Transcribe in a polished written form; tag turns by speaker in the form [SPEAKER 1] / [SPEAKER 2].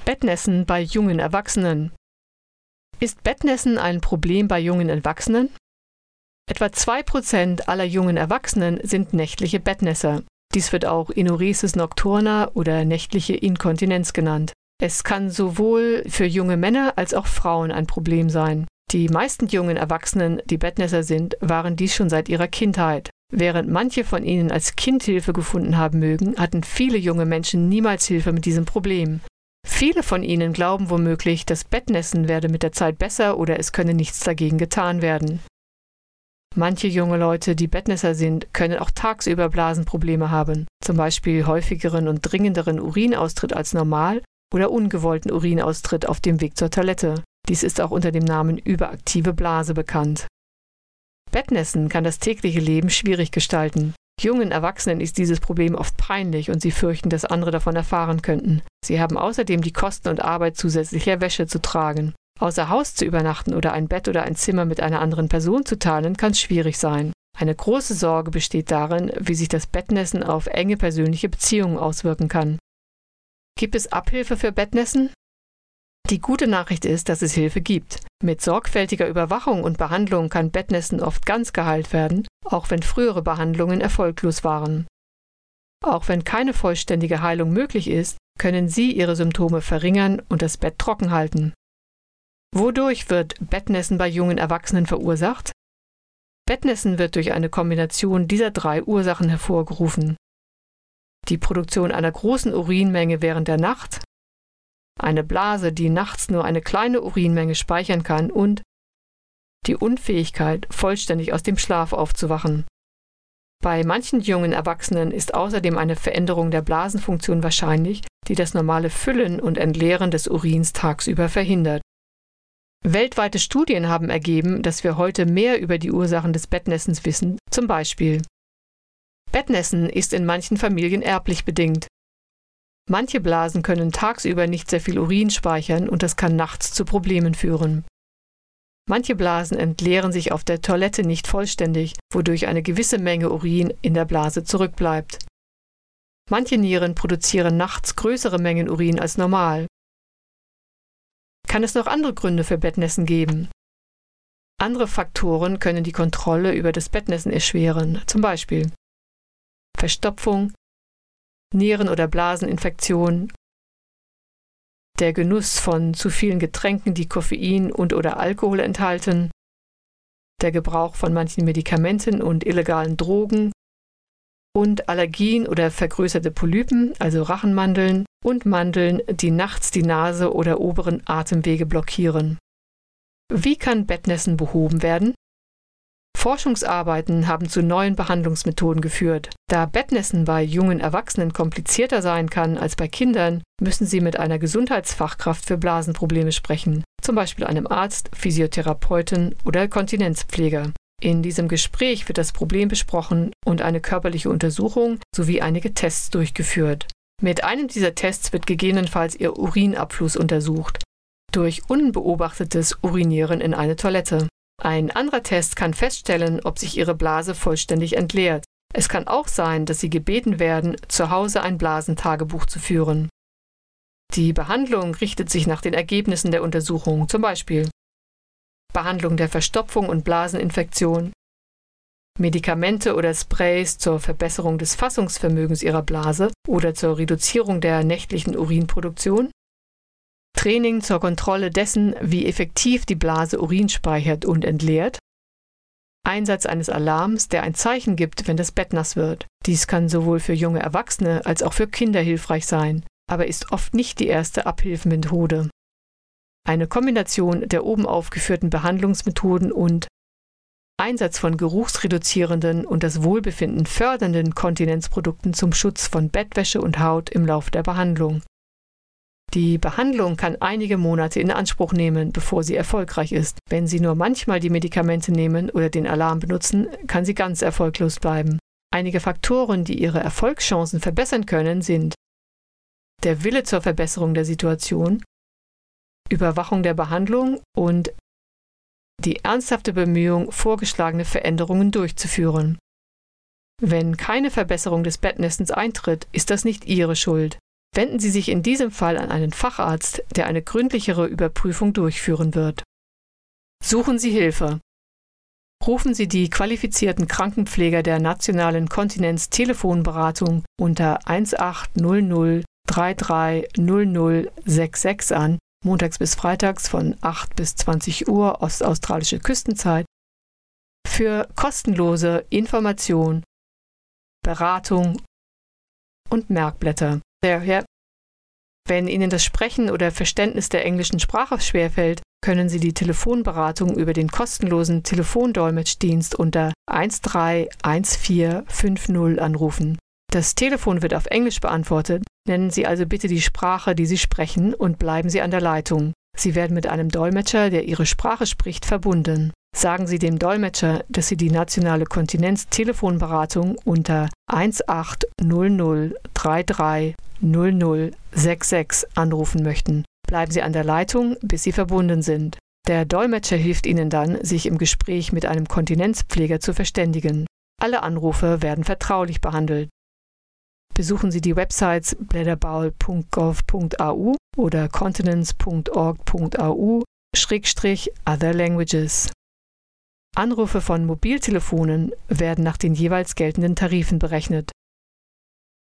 [SPEAKER 1] Bettnässen bei jungen Erwachsenen. Ist Bettnässen ein Problem bei jungen Erwachsenen? Etwa 2% aller jungen Erwachsenen sind nächtliche Bettnässer. Dies wird auch Enuresis nocturna oder nächtliche Inkontinenz genannt. Es kann sowohl für junge Männer als auch Frauen ein Problem sein. Die meisten jungen Erwachsenen, die Bettnässer sind, waren dies schon seit ihrer Kindheit. Während manche von ihnen als Kind Hilfe gefunden haben mögen, hatten viele junge Menschen niemals Hilfe mit diesem Problem. Viele von ihnen glauben womöglich, das Bettnässen werde mit der Zeit besser oder es könne nichts dagegen getan werden. Manche junge Leute, die Bettnässer sind, können auch tagsüber Blasenprobleme haben, zum Beispiel häufigeren und dringenderen Urinaustritt als normal oder ungewollten Urinaustritt auf dem Weg zur Toilette. Dies ist auch unter dem Namen überaktive Blase bekannt. Bettnässen kann das tägliche Leben schwierig gestalten. Jungen Erwachsenen ist dieses Problem oft peinlich und sie fürchten, dass andere davon erfahren könnten. Sie haben außerdem die Kosten und Arbeit zusätzlicher Wäsche zu tragen. Außer Haus zu übernachten oder ein Bett oder ein Zimmer mit einer anderen Person zu teilen, kann schwierig sein. Eine große Sorge besteht darin, wie sich das Bettnässen auf enge persönliche Beziehungen auswirken kann. Gibt es Abhilfe für Bettnässen? Die gute Nachricht ist, dass es Hilfe gibt. Mit sorgfältiger Überwachung und Behandlung kann Bettnässen oft ganz geheilt werden, auch wenn frühere Behandlungen erfolglos waren. Auch wenn keine vollständige Heilung möglich ist, können Sie Ihre Symptome verringern und das Bett trocken halten. Wodurch wird Bettnässen bei jungen Erwachsenen verursacht? Bettnässen wird durch eine Kombination dieser 3 Ursachen hervorgerufen. Die Produktion einer großen Urinmenge während der Nacht, eine Blase, die nachts nur eine kleine Urinmenge speichern kann und die Unfähigkeit, vollständig aus dem Schlaf aufzuwachen. Bei manchen jungen Erwachsenen ist außerdem eine Veränderung der Blasenfunktion wahrscheinlich, die das normale Füllen und Entleeren des Urins tagsüber verhindert. Weltweite Studien haben ergeben, dass wir heute mehr über die Ursachen des Bettnässens wissen, zum Beispiel: Bettnässen ist in manchen Familien erblich bedingt. Manche Blasen können tagsüber nicht sehr viel Urin speichern und das kann nachts zu Problemen führen. Manche Blasen entleeren sich auf der Toilette nicht vollständig, wodurch eine gewisse Menge Urin in der Blase zurückbleibt. Manche Nieren produzieren nachts größere Mengen Urin als normal. Kann es noch andere Gründe für Bettnässen geben? Andere Faktoren können die Kontrolle über das Bettnässen erschweren, zum Beispiel Verstopfung, Nieren- oder Blaseninfektion, der Genuss von zu vielen Getränken, die Koffein und/oder Alkohol enthalten, der Gebrauch von manchen Medikamenten und illegalen Drogen und Allergien oder vergrößerte Polypen, also Rachenmandeln und Mandeln, die nachts die Nase oder oberen Atemwege blockieren. Wie kann Bettnässen behoben werden? Forschungsarbeiten haben zu neuen Behandlungsmethoden geführt. Da Bettnässen bei jungen Erwachsenen komplizierter sein kann als bei Kindern, müssen sie mit einer Gesundheitsfachkraft für Blasenprobleme sprechen, zum Beispiel einem Arzt, Physiotherapeuten oder Kontinenzpfleger. In diesem Gespräch wird das Problem besprochen und eine körperliche Untersuchung sowie einige Tests durchgeführt. Mit einem dieser Tests wird gegebenenfalls ihr Urinabfluss untersucht, durch unbeobachtetes Urinieren in eine Toilette. Ein anderer Test kann feststellen, ob sich Ihre Blase vollständig entleert. Es kann auch sein, dass Sie gebeten werden, zu Hause ein Blasentagebuch zu führen. Die Behandlung richtet sich nach den Ergebnissen der Untersuchung, zum Beispiel Behandlung der Verstopfung und Blaseninfektion, Medikamente oder Sprays zur Verbesserung des Fassungsvermögens Ihrer Blase oder zur Reduzierung der nächtlichen Urinproduktion, Training zur Kontrolle dessen, wie effektiv die Blase Urin speichert und entleert, Einsatz eines Alarms, der ein Zeichen gibt, wenn das Bett nass wird. Dies kann sowohl für junge Erwachsene als auch für Kinder hilfreich sein, aber ist oft nicht die erste Abhilfemethode. Eine Kombination der oben aufgeführten Behandlungsmethoden und Einsatz von geruchsreduzierenden und das Wohlbefinden fördernden Kontinenzprodukten zum Schutz von Bettwäsche und Haut im Lauf der Behandlung. Die Behandlung kann einige Monate in Anspruch nehmen, bevor sie erfolgreich ist. Wenn Sie nur manchmal die Medikamente nehmen oder den Alarm benutzen, kann sie ganz erfolglos bleiben. Einige Faktoren, die Ihre Erfolgschancen verbessern können, sind der Wille zur Verbesserung der Situation, Überwachung der Behandlung und die ernsthafte Bemühung, vorgeschlagene Veränderungen durchzuführen. Wenn keine Verbesserung des Bettnässens eintritt, ist das nicht Ihre Schuld. Wenden Sie sich in diesem Fall an einen Facharzt, der eine gründlichere Überprüfung durchführen wird. Suchen Sie Hilfe. Rufen Sie die qualifizierten Krankenpfleger der Nationalen Kontinenz-Telefonberatung unter 1800 33 00 66 an, montags bis freitags von 8 bis 20 Uhr ostaustralische Küstenzeit, für kostenlose Information, Beratung und Merkblätter. Wenn Ihnen das Sprechen oder Verständnis der englischen Sprache schwerfällt, können Sie die Telefonberatung über den kostenlosen Telefondolmetschdienst unter 131450 anrufen. Das Telefon wird auf Englisch beantwortet. Nennen Sie also bitte die Sprache, die Sie sprechen, und bleiben Sie an der Leitung. Sie werden mit einem Dolmetscher, der Ihre Sprache spricht, verbunden. Sagen Sie dem Dolmetscher, dass Sie die Nationale Kontinenz-Telefonberatung unter 1800 33 00 66 anrufen möchten. Bleiben Sie an der Leitung, bis Sie verbunden sind. Der Dolmetscher hilft Ihnen dann, sich im Gespräch mit einem Kontinenzpfleger zu verständigen. Alle Anrufe werden vertraulich behandelt. Besuchen Sie die Websites bladderbowl.gov.au oder continence.org.au/other languages. Anrufe von Mobiltelefonen werden nach den jeweils geltenden Tarifen berechnet.